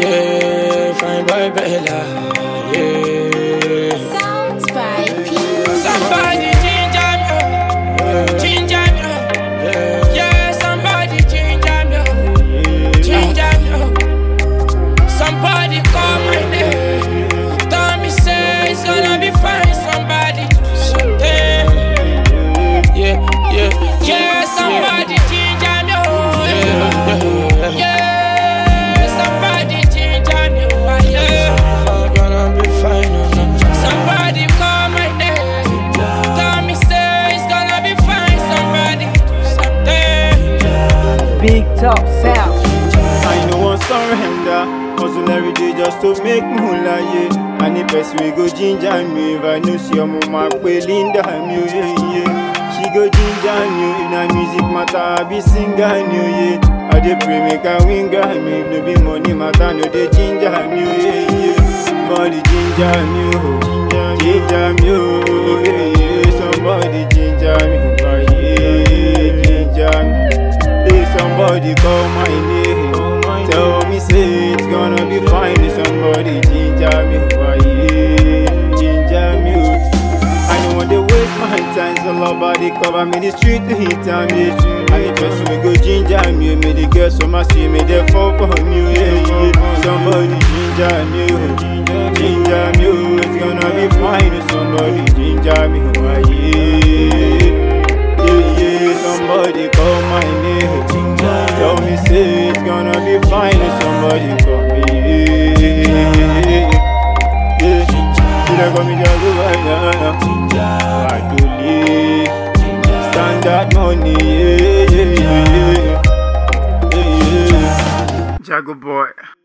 Yeah, fine boy Bella. Yeah. Sounds by P. Somebody ginger me, ginger me. Yeah, somebody ginger me, ginger me. Somebody call my name, tell me say it's gonna be fine. Somebody do something. Yeah, yeah, yeah. Somebody ginger me, yeah. Somebody ginger me, yeah. I'm gonna be fine. Somebody call my name, tell me say it's gonna be fine. Somebody do something. Big top sound. I no one surrender. Hustle every day just to make moolah, yeah. And the person we go ginger me. If I know see your mama play Linda, me, yeah, yeah. She go ginger me. In a music matter, I be singer, yeah. I dey pray make I win Grammy. If no be money matter, no dey ginger me, yeah, yeah. Somebody ginger me, oh, ginger me, oh, yeah, yeah. Somebody ginger me, oh, yeah, ginger me. Hey, somebody call my name. Tell me say it's gonna be fine. Somebody ginger me, oh, yeah, ginger me, oh. I don't want to waste my time, so nobody cover me the street to hit on me. And the person we go ginger me, me the girls so much see me they fall for me, yeah, yeah. Somebody ginger me, oh, ginger me, oh, it's gonna be fine. Somebody ginger me, oh, yeah, yeah, yeah. Somebody call my name, tell me say it's gonna be fine. Somebody call me, yeah, yeah. She like me just over I do live standard money, yeah, yeah, yeah, yeah, yeah. Jago boy.